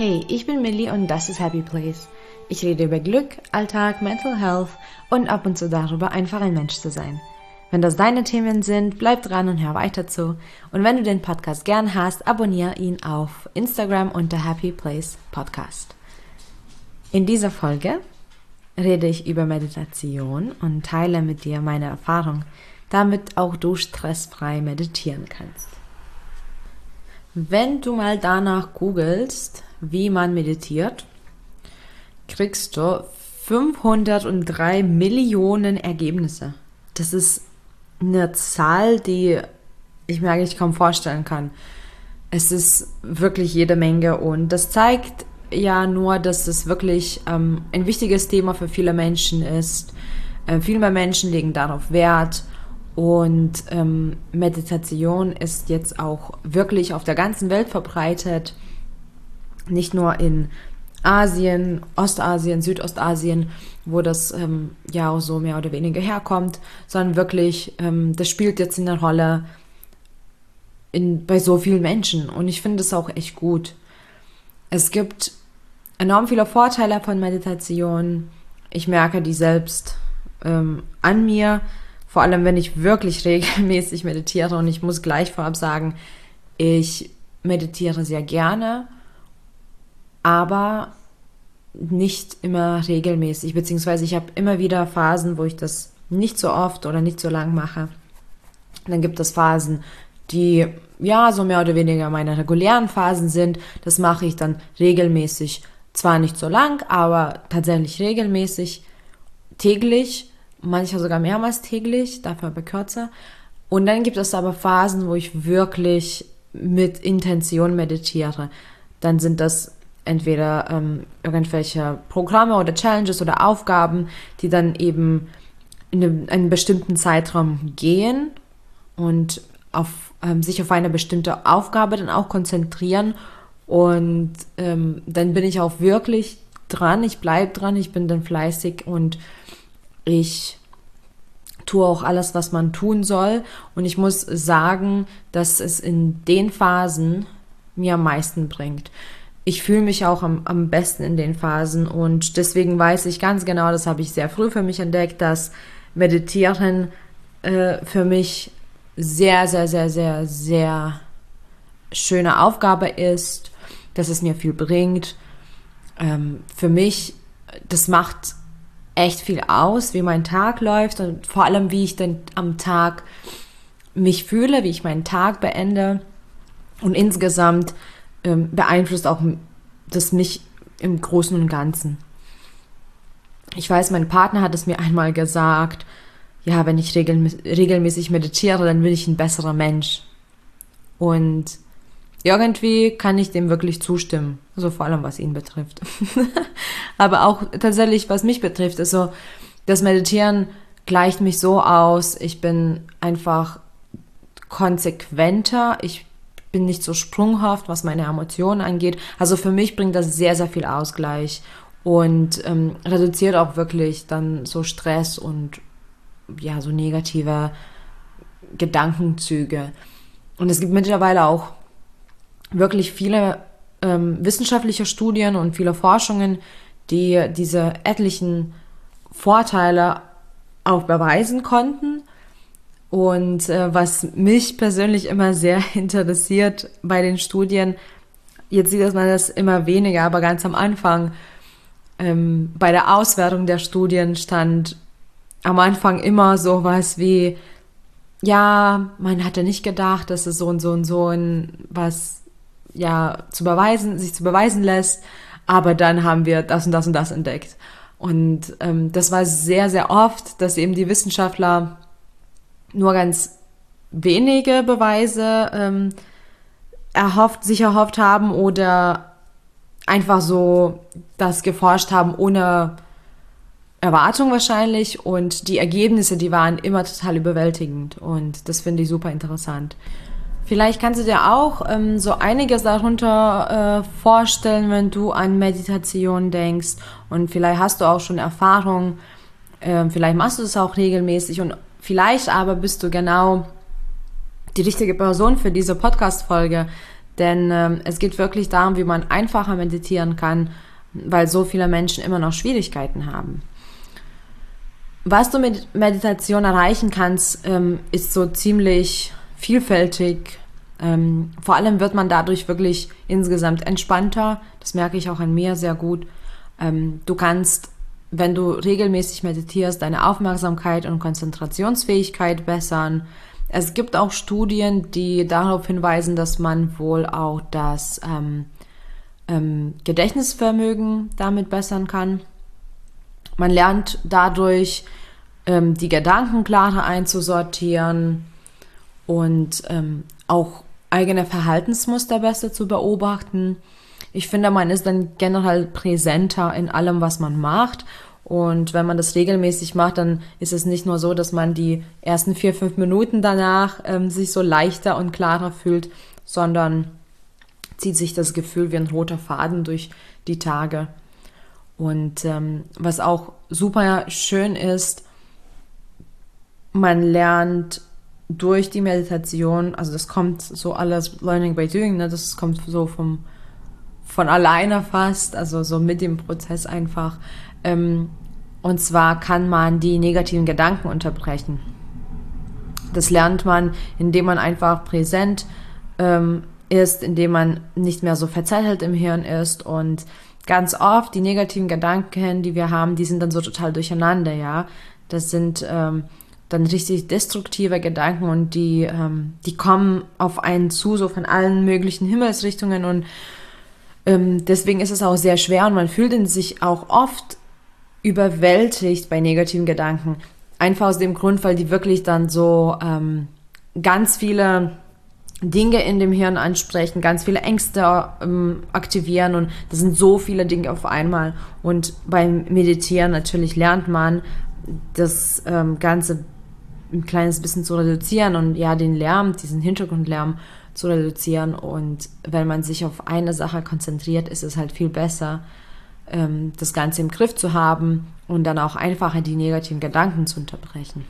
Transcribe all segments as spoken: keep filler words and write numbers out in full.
Hey, ich bin Millie und das ist Happy Place. Ich rede über Glück, Alltag, Mental Health und ab und zu darüber, einfach ein Mensch zu sein. Wenn das deine Themen sind, bleib dran und hör weiter zu. Und wenn du den Podcast gern hast, abonniere ihn auf Instagram unter Happy Place Podcast. In dieser Folge rede ich über Meditation und teile mit dir meine Erfahrung, damit auch du stressfrei meditieren kannst. Wenn du mal danach googelst, wie man meditiert, kriegst du fünfhundertdrei Millionen Ergebnisse. Das ist eine Zahl, die ich mir eigentlich kaum vorstellen kann. Es ist wirklich jede Menge und das zeigt ja nur, dass es wirklich ähm, ein wichtiges Thema für viele Menschen ist. Äh, viel mehr Menschen legen darauf Wert. Und ähm, Meditation ist jetzt auch wirklich auf der ganzen Welt verbreitet, nicht nur in Asien, Ostasien, Südostasien, wo das ähm, ja auch so mehr oder weniger herkommt, sondern wirklich, ähm, das spielt jetzt eine Rolle in, bei so vielen Menschen und ich finde es auch echt gut. Es gibt enorm viele Vorteile von Meditation. Ich merke die selbst ähm, an mir, vor allem, wenn ich wirklich regelmäßig meditiere und ich muss gleich vorab sagen, ich meditiere sehr gerne, aber nicht immer regelmäßig, beziehungsweise ich habe immer wieder Phasen, wo ich das nicht so oft oder nicht so lang mache. Dann gibt es Phasen, die ja so mehr oder weniger meine regulären Phasen sind. Das mache ich dann regelmäßig, zwar nicht so lang, aber tatsächlich regelmäßig, täglich, manchmal sogar mehrmals täglich, dafür aber kürzer. Und dann gibt es aber Phasen, wo ich wirklich mit Intention meditiere. Dann sind das entweder ähm, irgendwelche Programme oder Challenges oder Aufgaben, die dann eben in einem, einen bestimmten Zeitraum gehen und auf, ähm, sich auf eine bestimmte Aufgabe dann auch konzentrieren. Und ähm, dann bin ich auch wirklich dran, ich bleibe dran, ich bin dann fleißig und ich tue auch alles, was man tun soll. Und ich muss sagen, dass es in den Phasen mir am meisten bringt. Ich fühle mich auch am, am besten in den Phasen. Und deswegen weiß ich ganz genau, das habe ich sehr früh für mich entdeckt, dass Meditieren äh, für mich sehr, sehr, sehr, sehr, sehr schöne Aufgabe ist, dass es mir viel bringt. Ähm, für mich, das macht echt viel aus, wie mein Tag läuft und vor allem, wie ich dann am Tag mich fühle, wie ich meinen Tag beende. Und insgesamt ähm, beeinflusst auch das mich im Großen und Ganzen. Ich weiß, mein Partner hat es mir einmal gesagt, ja, wenn ich regelmä- regelmäßig meditiere, dann bin ich ein besserer Mensch. Und irgendwie kann ich dem wirklich zustimmen, also vor allem was ihn betrifft. Aber auch tatsächlich, was mich betrifft, ist so, das Meditieren gleicht mich so aus, ich bin einfach konsequenter, ich bin nicht so sprunghaft, was meine Emotionen angeht. Also für mich bringt das sehr, sehr viel Ausgleich und ähm, reduziert auch wirklich dann so Stress und ja, so negative Gedankenzüge. Und es gibt mittlerweile auch wirklich viele ähm, wissenschaftliche Studien und viele Forschungen, die diese etlichen Vorteile auch beweisen konnten. Und äh, was mich persönlich immer sehr interessiert bei den Studien, jetzt sieht man das immer weniger, aber ganz am Anfang ähm, bei der Auswertung der Studien stand am Anfang immer sowas wie, ja, man hatte nicht gedacht, dass es so und so und so ein was ja zu beweisen, sich zu beweisen lässt, aber dann haben wir das und das und das entdeckt. Und ähm, das war sehr, sehr oft, dass eben die Wissenschaftler nur ganz wenige Beweise ähm, erhofft, sich erhofft haben oder einfach so das geforscht haben ohne Erwartung wahrscheinlich und die Ergebnisse, die waren immer total überwältigend und das finde ich super interessant. Vielleicht kannst du dir auch ähm, so einiges darunter äh, vorstellen, wenn du an Meditation denkst und vielleicht hast du auch schon Erfahrung, äh, vielleicht machst du es auch regelmäßig und vielleicht aber bist du genau die richtige Person für diese Podcast-Folge, Denn ähm, es geht wirklich darum, wie man einfacher meditieren kann, weil so viele Menschen immer noch Schwierigkeiten haben. Was du mit Meditation erreichen kannst, ähm, ist so ziemlich vielfältig. Ähm, vor allem wird man dadurch wirklich insgesamt entspannter. Das merke ich auch an mir sehr gut. Ähm, du kannst, wenn du regelmäßig meditierst, deine Aufmerksamkeit und Konzentrationsfähigkeit bessern. Es gibt auch Studien, die darauf hinweisen, dass man wohl auch das ähm, ähm, Gedächtnisvermögen damit bessern kann. Man lernt dadurch, ähm, die Gedanken klarer einzusortieren und ähm, auch eigene Verhaltensmuster besser zu beobachten. Ich finde, man ist dann generell präsenter in allem, was man macht. Und wenn man das regelmäßig macht, dann ist es nicht nur so, dass man die ersten vier, fünf Minuten danach ähm, sich so leichter und klarer fühlt, sondern zieht sich das Gefühl wie ein roter Faden durch die Tage. Und ähm, was auch super schön ist, man lernt durch die Meditation, also das kommt so alles Learning by Doing, ne, das kommt so vom, von alleine fast, also so mit dem Prozess einfach. Ähm, und zwar kann man die negativen Gedanken unterbrechen. Das lernt man, indem man einfach präsent ähm, ist, indem man nicht mehr so verzettelt im Hirn ist und ganz oft die negativen Gedanken, die wir haben, die sind dann so total durcheinander, ja. Das sind ähm, dann richtig destruktive Gedanken und die, ähm, die kommen auf einen zu, so von allen möglichen Himmelsrichtungen und ähm, deswegen ist es auch sehr schwer und man fühlt in sich auch oft überwältigt bei negativen Gedanken. Einfach aus dem Grund, weil die wirklich dann so ähm, ganz viele Dinge in dem Hirn ansprechen, ganz viele Ängste ähm, aktivieren und das sind so viele Dinge auf einmal. Und beim Meditieren natürlich lernt man, das ähm, Ganze ein kleines bisschen zu reduzieren und ja, den Lärm, diesen Hintergrundlärm zu reduzieren. Und wenn man sich auf eine Sache konzentriert, ist es halt viel besser, ähm, das Ganze im Griff zu haben und dann auch einfacher die negativen Gedanken zu unterbrechen.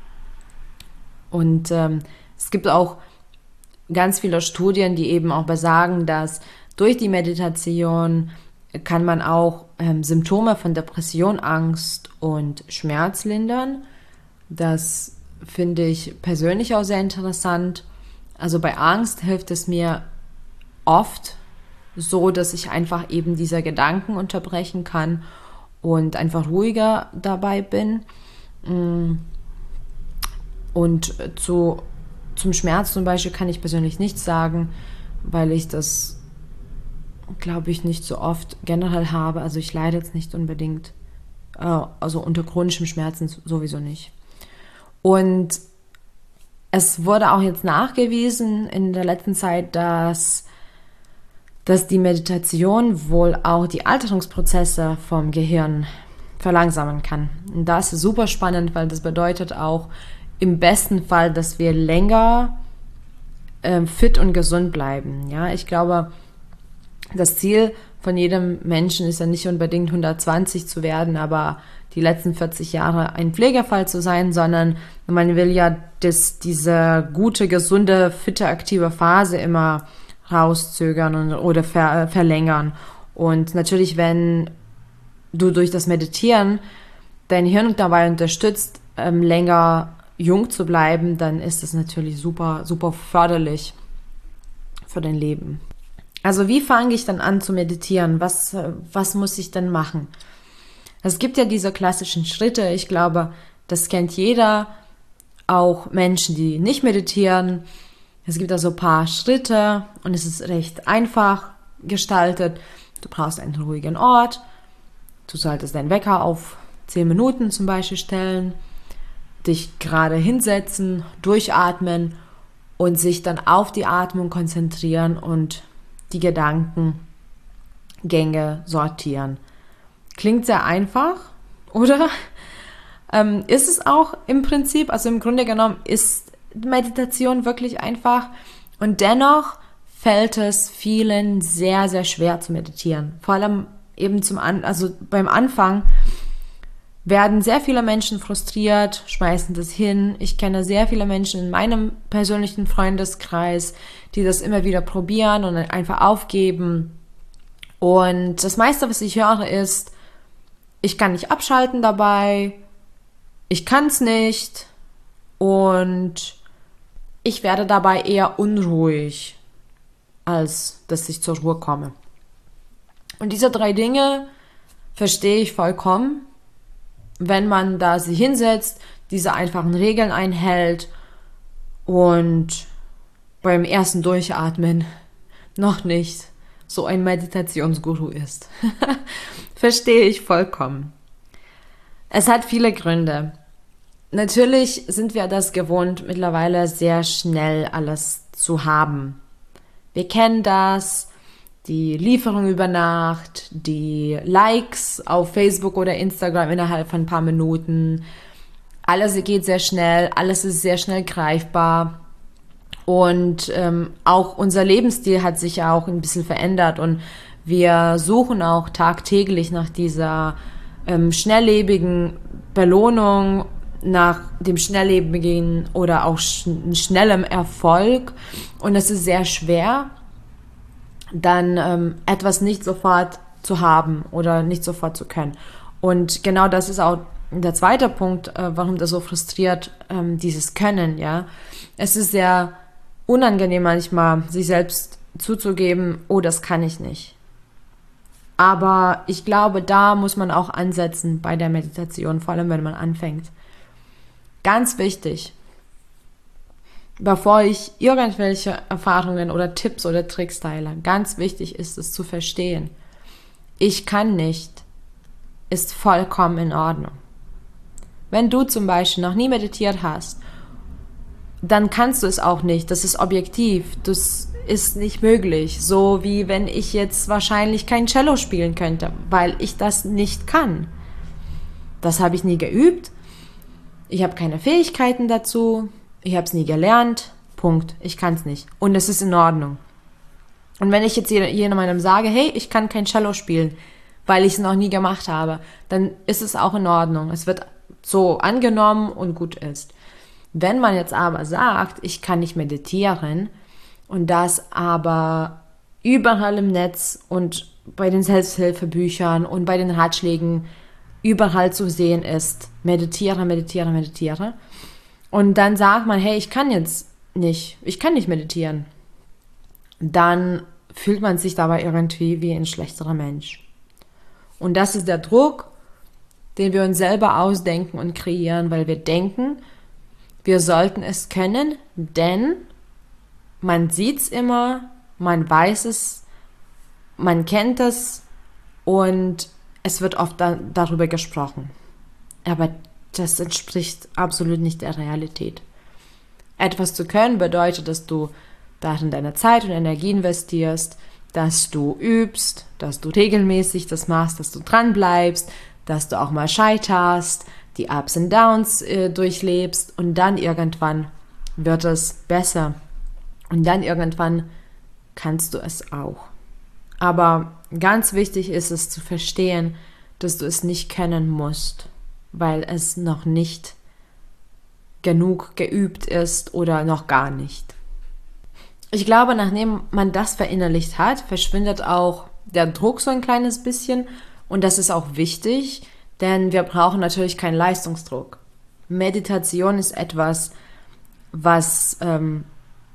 Und ähm, es gibt auch ganz viele Studien, die eben auch besagen, dass durch die Meditation kann man auch ähm, Symptome von Depression, Angst und Schmerz lindern. Das finde ich persönlich auch sehr interessant. Also bei Angst hilft es mir oft so, dass ich einfach eben diese Gedanken unterbrechen kann und einfach ruhiger dabei bin. Und zu Zum Schmerz zum Beispiel kann ich persönlich nichts sagen, weil ich das, glaube ich, nicht so oft generell habe. Also ich leide jetzt nicht unbedingt, äh, also unter chronischem Schmerzen sowieso nicht. Und es wurde auch jetzt nachgewiesen in der letzten Zeit, dass, dass die Meditation wohl auch die Alterungsprozesse vom Gehirn verlangsamen kann. Und das ist super spannend, weil das bedeutet auch, im besten Fall, dass wir länger äh, fit und gesund bleiben. Ja, ich glaube, das Ziel von jedem Menschen ist ja nicht unbedingt hundertzwanzig zu werden, aber die letzten vierzig Jahre ein Pflegefall zu sein, sondern man will ja dass diese gute, gesunde, fitte, aktive Phase immer rauszögern und, oder ver, verlängern. Und natürlich, wenn du durch das Meditieren dein Hirn dabei unterstützt, ähm, länger jung zu bleiben, dann ist das natürlich super, super förderlich für dein Leben. Also wie fange ich dann an zu meditieren? Was, was muss ich denn machen? Es gibt ja diese klassischen Schritte. Ich glaube, das kennt jeder, auch Menschen, die nicht meditieren. Es gibt da so ein paar Schritte und es ist recht einfach gestaltet. Du brauchst einen ruhigen Ort. Du solltest deinen Wecker auf zehn Minuten zum Beispiel stellen, dich gerade hinsetzen, durchatmen und sich dann auf die Atmung konzentrieren und die Gedankengänge sortieren. Klingt sehr einfach, oder? Ähm, ist es auch im Prinzip, also im Grunde genommen ist Meditation wirklich einfach und dennoch fällt es vielen sehr, sehr schwer zu meditieren. Vor allem eben zum An- also beim Anfang werden sehr viele Menschen frustriert, schmeißen das hin. Ich kenne sehr viele Menschen in meinem persönlichen Freundeskreis, die das immer wieder probieren und einfach aufgeben. Und das meiste, was ich höre, ist, ich kann nicht abschalten dabei, ich kann es nicht und ich werde dabei eher unruhig, als dass ich zur Ruhe komme. Und diese drei Dinge verstehe ich vollkommen, wenn man da sich hinsetzt, diese einfachen Regeln einhält und beim ersten Durchatmen noch nicht so ein Meditationsguru ist. Verstehe ich vollkommen. Es hat viele Gründe. Natürlich sind wir das gewohnt, mittlerweile sehr schnell alles zu haben. Wir kennen das, die Lieferung über Nacht, die Likes auf Facebook oder Instagram innerhalb von ein paar Minuten. Alles geht sehr schnell, alles ist sehr schnell greifbar. Und ähm, auch unser Lebensstil hat sich ja auch ein bisschen verändert und wir suchen auch tagtäglich nach dieser ähm, schnelllebigen Belohnung, nach dem schnelllebigen oder auch sch- schnellem Erfolg. Und es ist sehr schwer, dann ähm, etwas nicht sofort zu haben oder nicht sofort zu können. Und genau das ist auch der zweite Punkt, äh, warum das so frustriert, ähm, dieses Können, ja. Es ist sehr unangenehm manchmal, sich selbst zuzugeben, oh, das kann ich nicht. Aber ich glaube, da muss man auch ansetzen bei der Meditation, vor allem wenn man anfängt. Ganz wichtig, bevor ich irgendwelche Erfahrungen oder Tipps oder Tricks teile, ganz wichtig ist es zu verstehen, ich kann nicht, ist vollkommen in Ordnung. Wenn du zum Beispiel noch nie meditiert hast, dann kannst du es auch nicht, das ist objektiv, das ist nicht möglich, so wie wenn ich jetzt wahrscheinlich kein Cello spielen könnte, weil ich das nicht kann. Das habe ich nie geübt, ich habe keine Fähigkeiten dazu, ich habe es nie gelernt, Punkt, ich kann es nicht. Und es ist in Ordnung. Und wenn ich jetzt jemandem sage, hey, ich kann kein Cello spielen, weil ich es noch nie gemacht habe, dann ist es auch in Ordnung. Es wird so angenommen und gut ist. Wenn man jetzt aber sagt, ich kann nicht meditieren und das aber überall im Netz und bei den Selbsthilfebüchern und bei den Ratschlägen überall zu sehen ist, meditiere, meditiere, meditiere, und dann sagt man, hey, ich kann jetzt nicht, ich kann nicht meditieren, dann fühlt man sich dabei irgendwie wie ein schlechterer Mensch. Und das ist der Druck, den wir uns selber ausdenken und kreieren, weil wir denken, wir sollten es können, denn man sieht es immer, man weiß es, man kennt es und es wird oft da, darüber gesprochen. Aber das entspricht absolut nicht der Realität. Etwas zu können bedeutet, dass du darin deine Zeit und Energie investierst, dass du übst, dass du regelmäßig das machst, dass du dran bleibst, dass du auch mal scheiterst, die Ups und Downs äh, durchlebst und dann irgendwann wird es besser. Und dann irgendwann kannst du es auch. Aber ganz wichtig ist es zu verstehen, dass du es nicht können musst, weil es noch nicht genug geübt ist oder noch gar nicht. Ich glaube, nachdem man das verinnerlicht hat, verschwindet auch der Druck so ein kleines bisschen und das ist auch wichtig, denn wir brauchen natürlich keinen Leistungsdruck. Meditation ist etwas, was ähm,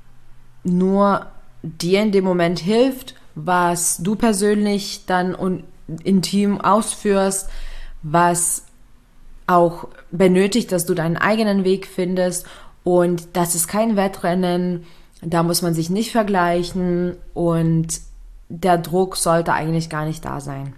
nur dir in dem Moment hilft, was du persönlich dann und intim ausführst, was auch benötigt, dass du deinen eigenen Weg findest und das ist kein Wettrennen, da muss man sich nicht vergleichen und der Druck sollte eigentlich gar nicht da sein.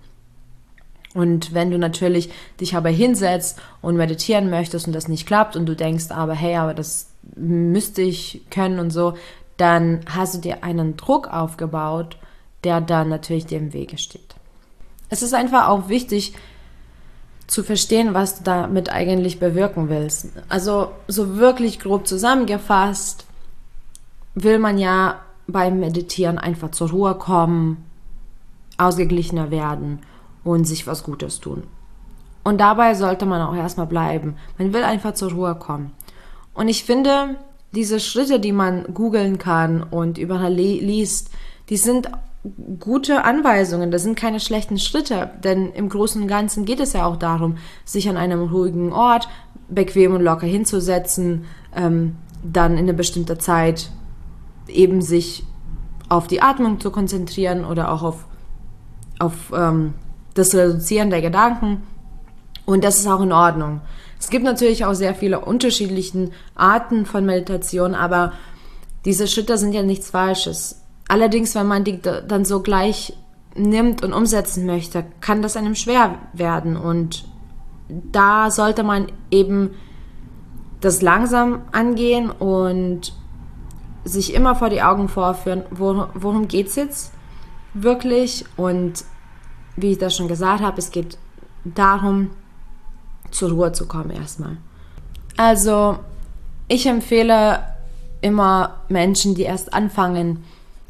Und wenn du natürlich dich aber hinsetzt und meditieren möchtest und das nicht klappt und du denkst aber, hey, aber das müsste ich können und so, dann hast du dir einen Druck aufgebaut, der dann natürlich dir im Wege steht. Es ist einfach auch wichtig zu verstehen, was du damit eigentlich bewirken willst. Also so wirklich grob zusammengefasst will man ja beim Meditieren einfach zur Ruhe kommen, ausgeglichener werden und sich was Gutes tun. Und dabei sollte man auch erstmal bleiben. Man will einfach zur Ruhe kommen. Und ich finde, diese Schritte, die man googeln kann und überall liest, die sind gute Anweisungen, das sind keine schlechten Schritte, denn im Großen und Ganzen geht es ja auch darum, sich an einem ruhigen Ort bequem und locker hinzusetzen, ähm, dann in einer bestimmten Zeit eben sich auf die Atmung zu konzentrieren oder auch auf, auf ähm, das Reduzieren der Gedanken. Und das ist auch in Ordnung. Es gibt natürlich auch sehr viele unterschiedliche Arten von Meditation, aber diese Schritte sind ja nichts Falsches. Allerdings, wenn man die dann so gleich nimmt und umsetzen möchte, kann das einem schwer werden. Und da sollte man eben das langsam angehen und sich immer vor die Augen vorführen, worum geht es jetzt wirklich. Und wie ich das schon gesagt habe, es geht darum, zur Ruhe zu kommen erstmal. Also ich empfehle immer Menschen, die erst anfangen,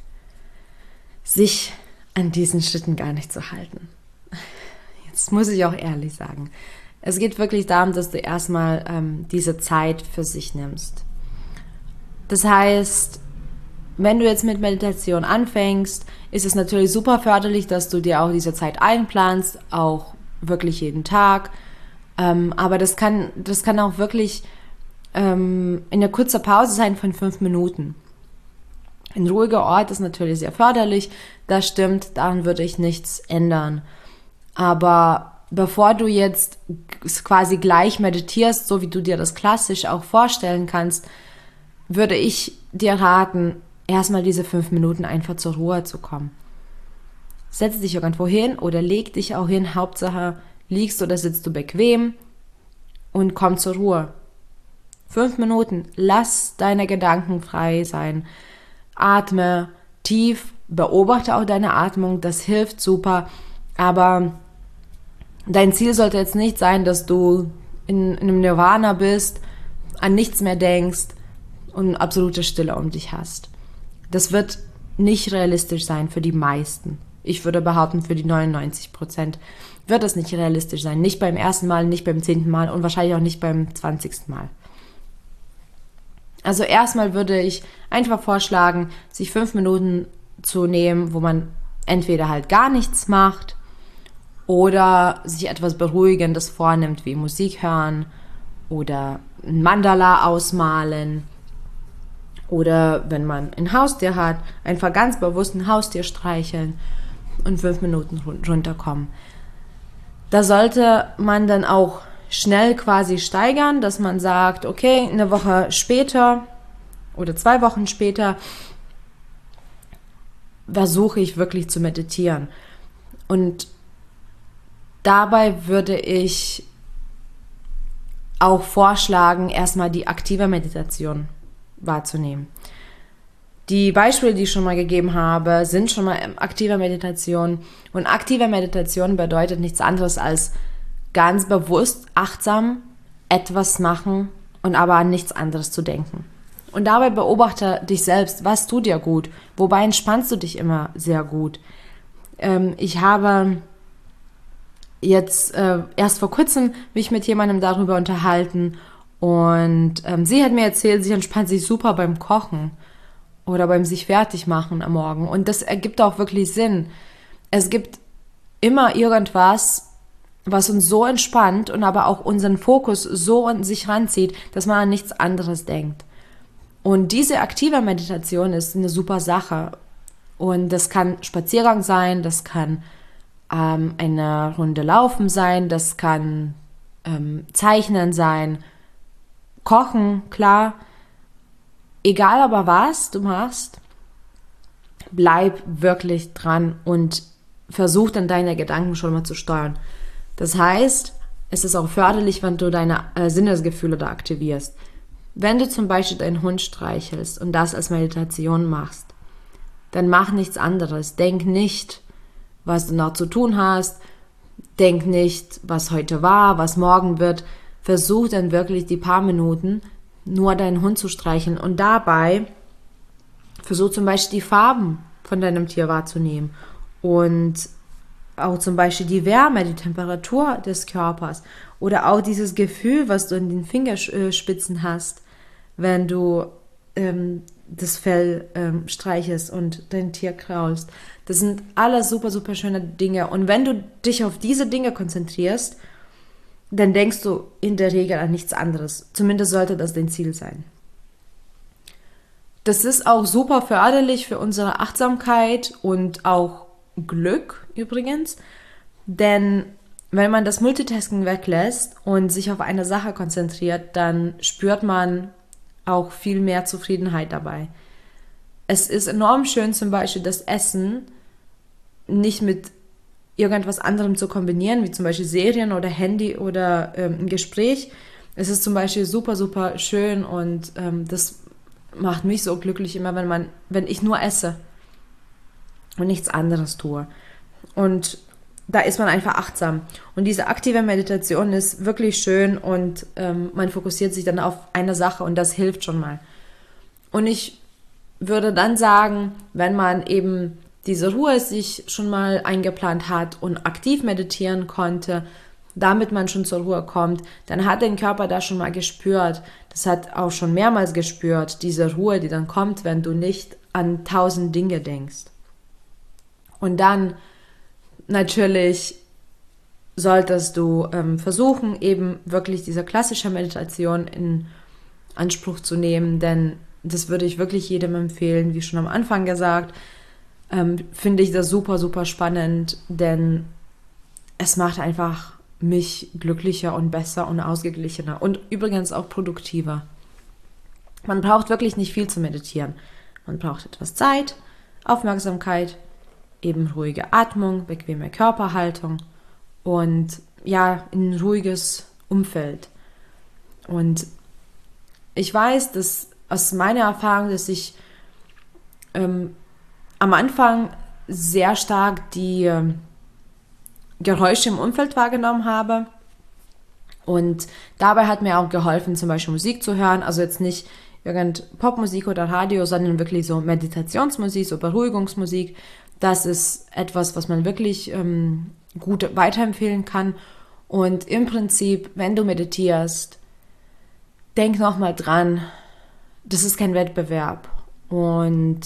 sich an diesen Schritten gar nicht zu halten. Jetzt muss ich auch ehrlich sagen, es geht wirklich darum, dass du erstmal ähm, diese Zeit für sich nimmst. Das heißt, wenn du jetzt mit Meditation anfängst, ist es natürlich super förderlich, dass du dir auch diese Zeit einplanst, auch wirklich jeden Tag. Ähm, aber das kann, das kann auch wirklich ähm, in einer kurzen Pause sein von fünf Minuten. Ein ruhiger Ort ist natürlich sehr förderlich, das stimmt, daran würde ich nichts ändern. Aber bevor du jetzt quasi gleich meditierst, so wie du dir das klassisch auch vorstellen kannst, würde ich dir raten, erstmal diese fünf Minuten einfach zur Ruhe zu kommen. Setz dich irgendwo hin oder leg dich auch hin, Hauptsache liegst oder sitzt du bequem und komm zur Ruhe. Fünf Minuten, lass deine Gedanken frei sein. Atme tief, beobachte auch deine Atmung, das hilft super, aber dein Ziel sollte jetzt nicht sein, dass du in, in einem Nirvana bist, an nichts mehr denkst und absolute Stille um dich hast. Das wird nicht realistisch sein für die meisten. Ich würde behaupten, für die neunundneunzig Prozent wird das nicht realistisch sein. Nicht beim ersten Mal, nicht beim zehnten Mal und wahrscheinlich auch nicht beim zwanzigsten Mal. Also erstmal würde ich einfach vorschlagen, sich fünf Minuten zu nehmen, wo man entweder halt gar nichts macht oder sich etwas Beruhigendes vornimmt, wie Musik hören oder ein Mandala ausmalen oder wenn man ein Haustier hat, einfach ganz bewusst ein Haustier streicheln und fünf Minuten runterkommen. Da sollte man dann auch schnell quasi steigern, dass man sagt, okay, eine Woche später oder zwei Wochen später versuche ich wirklich zu meditieren. Und dabei würde ich auch vorschlagen, erstmal die aktive Meditation wahrzunehmen. Die Beispiele, die ich schon mal gegeben habe, sind schon mal aktive Meditation. Und aktive Meditation bedeutet nichts anderes als ganz bewusst, achtsam etwas machen und aber an nichts anderes zu denken. Und dabei beobachte dich selbst, was tut dir gut, wobei entspannst du dich immer sehr gut. Ähm, ich habe jetzt äh, erst vor kurzem mich mit jemandem darüber unterhalten und ähm, sie hat mir erzählt, sie entspannt sich super beim Kochen oder beim sich fertig machen am Morgen und das ergibt auch wirklich Sinn. Es gibt immer irgendwas, was uns so entspannt und aber auch unseren Fokus so an sich ranzieht, dass man an nichts anderes denkt. Und diese aktive Meditation ist eine super Sache. Und das kann Spaziergang sein, das kann ähm, eine Runde Laufen sein, das kann ähm, Zeichnen sein, Kochen, klar. Egal aber was du machst, bleib wirklich dran und versuch dann deine Gedanken schon mal zu steuern. Das heißt, es ist auch förderlich, wenn du deine äh, Sinnesgefühle da aktivierst. Wenn du zum Beispiel deinen Hund streichelst und das als Meditation machst, dann mach nichts anderes. Denk nicht, was du noch zu tun hast. Denk nicht, was heute war, was morgen wird. Versuch dann wirklich die paar Minuten nur deinen Hund zu streicheln und dabei versuch zum Beispiel die Farben von deinem Tier wahrzunehmen und auch zum Beispiel die Wärme, die Temperatur des Körpers oder auch dieses Gefühl, was du in den Fingerspitzen hast, wenn du ähm, das Fell ähm, streichelst und dein Tier kraulst. Das sind alles super, super schöne Dinge. Und wenn du dich auf diese Dinge konzentrierst, dann denkst du in der Regel an nichts anderes. Zumindest sollte das dein Ziel sein. Das ist auch super förderlich für unsere Achtsamkeit und auch Glück übrigens. Denn wenn man das Multitasking weglässt und sich auf eine Sache konzentriert, dann spürt man auch viel mehr Zufriedenheit dabei. Es ist enorm schön, zum Beispiel das Essen nicht mit irgendwas anderem zu kombinieren, wie zum Beispiel Serien oder Handy oder ähm, ein Gespräch. Es ist zum Beispiel super, super schön und ähm, das macht mich so glücklich immer, wenn man, wenn ich nur esse und nichts anderes tue. Und da ist man einfach achtsam. Und diese aktive Meditation ist wirklich schön und ähm, man fokussiert sich dann auf eine Sache und das hilft schon mal. Und ich würde dann sagen, wenn man eben diese Ruhe sich schon mal eingeplant hat und aktiv meditieren konnte, damit man schon zur Ruhe kommt, dann hat den Körper das schon mal gespürt. Das hat auch schon mehrmals gespürt, diese Ruhe, die dann kommt, wenn du nicht an tausend Dinge denkst. Und dann natürlich solltest du ähm, versuchen, eben wirklich diese klassische Meditation in Anspruch zu nehmen, denn das würde ich wirklich jedem empfehlen, wie schon am Anfang gesagt, ähm, finde ich das super, super spannend, denn es macht einfach mich glücklicher und besser und ausgeglichener und übrigens auch produktiver. Man braucht wirklich nicht viel zu meditieren. Man braucht etwas Zeit, Aufmerksamkeit, eben ruhige Atmung, bequeme Körperhaltung und ja, ein ruhiges Umfeld. Und ich weiß, dass aus meiner Erfahrung, dass ich ähm, am Anfang sehr stark die ähm, Geräusche im Umfeld wahrgenommen habe. Und dabei hat mir auch geholfen, zum Beispiel Musik zu hören. Also jetzt nicht irgend Popmusik oder Radio, sondern wirklich so Meditationsmusik, so Beruhigungsmusik. Das ist etwas, was man wirklich ähm, gut weiterempfehlen kann. Und im Prinzip, wenn du meditierst, denk nochmal dran, das ist kein Wettbewerb. Und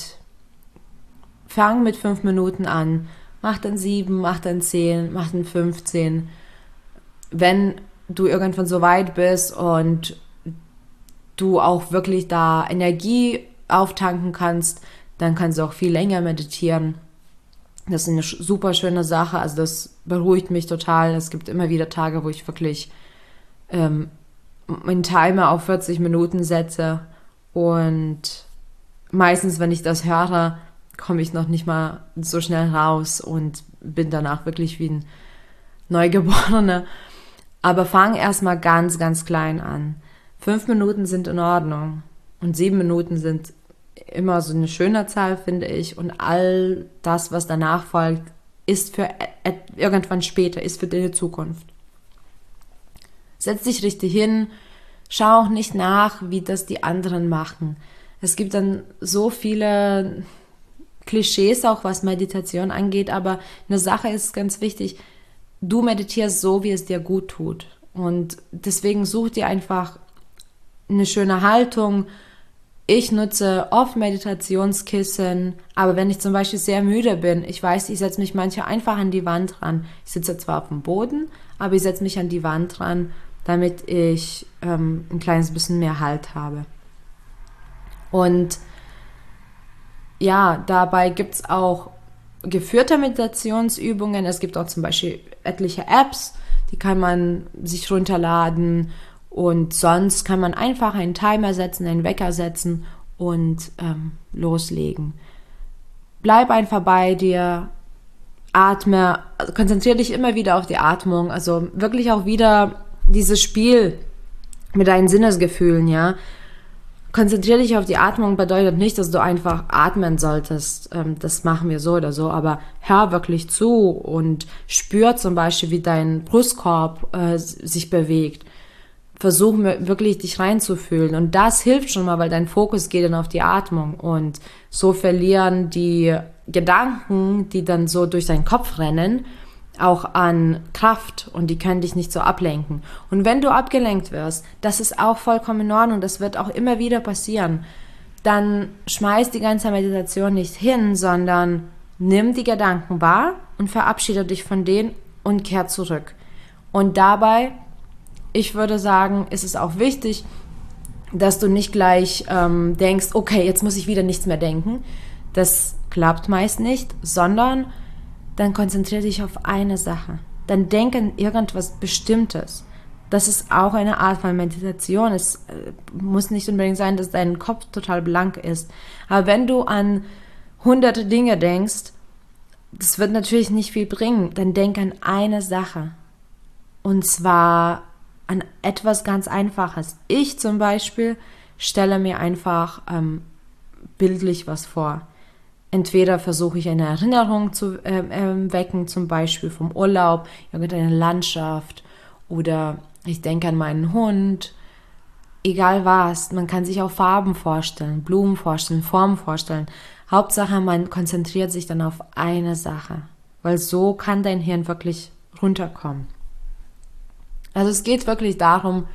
fang mit fünf Minuten an. Mach dann sieben, mach dann zehn, mach dann fünfzehn. Wenn du irgendwann so weit bist und du auch wirklich da Energie auftanken kannst, dann kannst du auch viel länger meditieren. Das ist eine super schöne Sache, also das beruhigt mich total. Es gibt immer wieder Tage, wo ich wirklich ähm, meinen Timer auf vierzig Minuten setze und meistens, wenn ich das höre, komme ich noch nicht mal so schnell raus und bin danach wirklich wie ein Neugeborener. Aber fang erstmal ganz, ganz klein an. Fünf Minuten sind in Ordnung und sieben Minuten sind immer so eine schöne Zahl, finde ich. Und all das, was danach folgt, ist für irgendwann später, ist für deine Zukunft. Setz dich richtig hin, schau auch nicht nach, wie das die anderen machen. Es gibt dann so viele Klischees auch, was Meditation angeht, aber eine Sache ist ganz wichtig, du meditierst so, wie es dir gut tut. Und deswegen such dir einfach eine schöne Haltung. Ich nutze oft Meditationskissen, aber wenn ich zum Beispiel sehr müde bin, ich weiß, ich setze mich manchmal einfach an die Wand ran. Ich sitze zwar auf dem Boden, aber ich setze mich an die Wand ran, damit ich ähm, ein kleines bisschen mehr Halt habe. Und ja, dabei gibt es auch geführte Meditationsübungen. Es gibt auch zum Beispiel etliche Apps, die kann man sich runterladen. Und sonst kann man einfach einen Timer setzen, einen Wecker setzen und ähm, loslegen. Bleib einfach bei dir, atme, also konzentriere dich immer wieder auf die Atmung. Also wirklich auch wieder dieses Spiel mit deinen Sinnesgefühlen, ja. Konzentriere dich auf die Atmung bedeutet nicht, dass du einfach atmen solltest. Ähm, das machen wir so oder so, aber hör wirklich zu und spür zum Beispiel, wie dein Brustkorb äh, sich bewegt. Versuch wirklich, dich reinzufühlen. Und das hilft schon mal, weil dein Fokus geht dann auf die Atmung. Und so verlieren die Gedanken, die dann so durch deinen Kopf rennen, auch an Kraft und die können dich nicht so ablenken. Und wenn du abgelenkt wirst, das ist auch vollkommen in Ordnung, das wird auch immer wieder passieren, dann schmeiß die ganze Meditation nicht hin, sondern nimm die Gedanken wahr und verabschiede dich von denen und kehr zurück. Und dabei, ich würde sagen, ist es auch wichtig, dass du nicht gleich ähm, denkst, okay, jetzt muss ich wieder nichts mehr denken. Das klappt meist nicht, sondern dann konzentriere dich auf eine Sache. Dann denk an irgendwas Bestimmtes. Das ist auch eine Art von Meditation. Es äh, muss nicht unbedingt sein, dass dein Kopf total blank ist. Aber wenn du an hunderte Dinge denkst, das wird natürlich nicht viel bringen. Dann denk an eine Sache. Und zwar an etwas ganz Einfaches. Ich zum Beispiel stelle mir einfach ähm, bildlich was vor. Entweder versuche ich eine Erinnerung zu äh, äh, wecken, zum Beispiel vom Urlaub, irgendeine Landschaft oder ich denke an meinen Hund, egal was. Man kann sich auch Farben vorstellen, Blumen vorstellen, Formen vorstellen. Hauptsache, man konzentriert sich dann auf eine Sache, weil so kann dein Hirn wirklich runterkommen. Also es geht wirklich darum,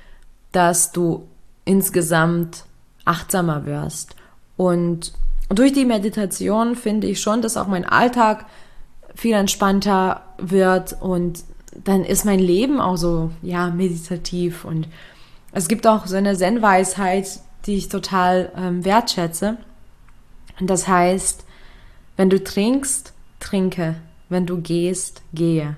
dass du insgesamt achtsamer wirst und durch die Meditation finde ich schon, dass auch mein Alltag viel entspannter wird und dann ist mein Leben auch so, ja, meditativ und es gibt auch so eine Zen-Weisheit, die ich total ähm, wertschätze. Und das heißt, wenn du trinkst, trinke, wenn du gehst, gehe.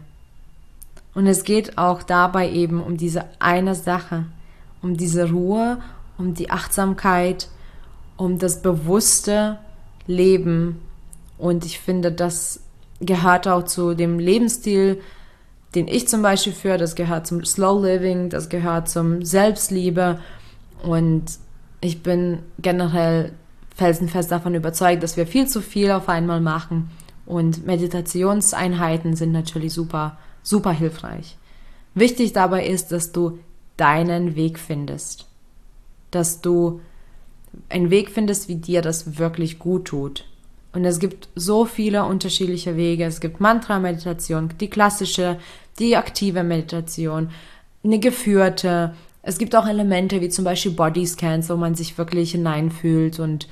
Und es geht auch dabei eben um diese eine Sache, um diese Ruhe, um die Achtsamkeit, um das bewusste Leben. Und ich finde, das gehört auch zu dem Lebensstil, den ich zum Beispiel führe. Das gehört zum Slow Living, das gehört zum Selbstliebe. Und ich bin generell felsenfest davon überzeugt, dass wir viel zu viel auf einmal machen. Und Meditationseinheiten sind natürlich super, super hilfreich. Wichtig dabei ist, dass du deinen Weg findest. Dass du einen Weg findest, wie dir das wirklich gut tut. Und es gibt so viele unterschiedliche Wege. Es gibt Mantra-Meditation, die klassische, die aktive Meditation, eine geführte. Es gibt auch Elemente wie zum Beispiel Bodyscans, wo man sich wirklich hineinfühlt und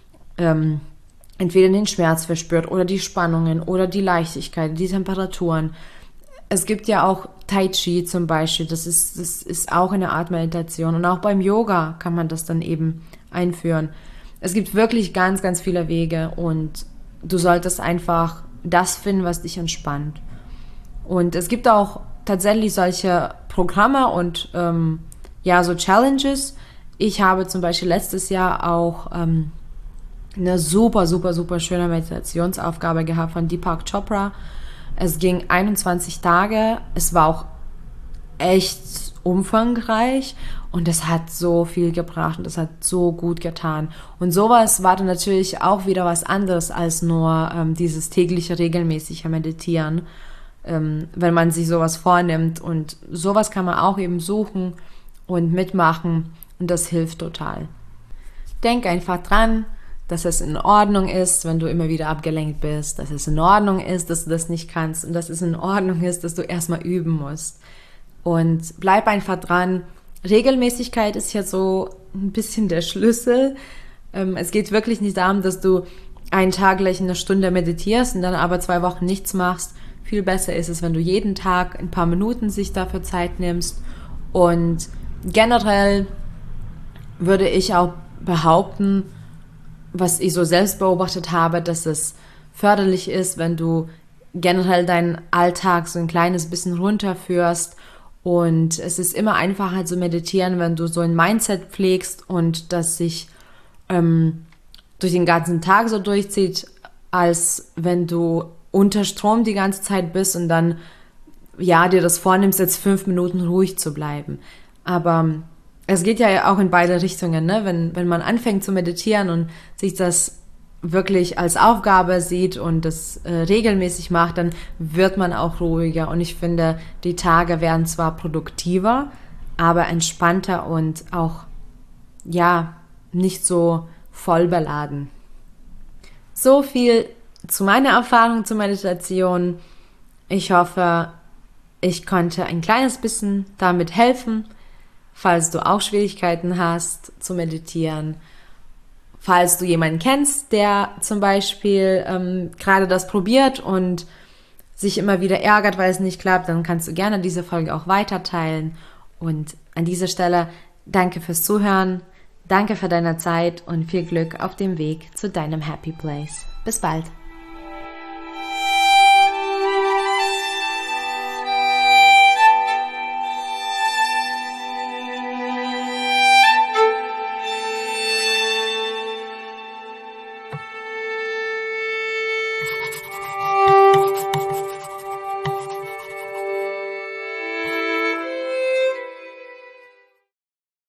ähm, entweder den Schmerz verspürt oder die Spannungen oder die Leichtigkeit, die Temperaturen. Es gibt ja auch Tai Chi zum Beispiel, das ist, das ist auch eine Art Meditation. Und auch beim Yoga kann man das dann eben einführen. Es gibt wirklich ganz, ganz viele Wege und du solltest einfach das finden, was dich entspannt. Und es gibt auch tatsächlich solche Programme und ähm, ja, so Challenges. Ich habe zum Beispiel letztes Jahr auch ähm, eine super, super, super schöne Meditationsaufgabe gehabt von Deepak Chopra. Es ging einundzwanzig Tage. Es war auch echt umfangreich und es hat so viel gebracht und es hat so gut getan. Und sowas war dann natürlich auch wieder was anderes als nur ähm, dieses tägliche regelmäßige Meditieren, ähm, wenn man sich sowas vornimmt. Und sowas kann man auch eben suchen und mitmachen und das hilft total. Denk einfach dran, dass es in Ordnung ist, wenn du immer wieder abgelenkt bist, dass es in Ordnung ist, dass du das nicht kannst und dass es in Ordnung ist, dass du erstmal üben musst. Und bleib einfach dran. Regelmäßigkeit ist ja so ein bisschen der Schlüssel. Ähm, es geht wirklich nicht darum, dass du einen Tag gleich eine Stunde meditierst und dann aber zwei Wochen nichts machst. Viel besser ist es, wenn du jeden Tag ein paar Minuten sich dafür Zeit nimmst. Und generell würde ich auch behaupten, was ich so selbst beobachtet habe, dass es förderlich ist, wenn du generell deinen Alltag so ein kleines bisschen runterführst. Und es ist immer einfacher zu meditieren, wenn du so ein Mindset pflegst und das sich ähm, durch den ganzen Tag so durchzieht, als wenn du unter Strom die ganze Zeit bist und dann ja dir das vornimmst, jetzt fünf Minuten ruhig zu bleiben. Aber es geht ja auch in beide Richtungen, ne? Wenn, wenn man anfängt zu meditieren und sich das wirklich als Aufgabe sieht und das äh, regelmäßig macht, dann wird man auch ruhiger. Und ich finde, die Tage werden zwar produktiver, aber entspannter und auch, ja, nicht so voll beladen. So viel zu meiner Erfahrung zur Meditation. Ich hoffe, ich konnte ein kleines bisschen damit helfen, falls du auch Schwierigkeiten hast zu meditieren. Falls du jemanden kennst, der zum Beispiel ähm, gerade das probiert und sich immer wieder ärgert, weil es nicht klappt, dann kannst du gerne diese Folge auch weiterteilen. Und an dieser Stelle danke fürs Zuhören, danke für deine Zeit und viel Glück auf dem Weg zu deinem Happy Place. Bis bald.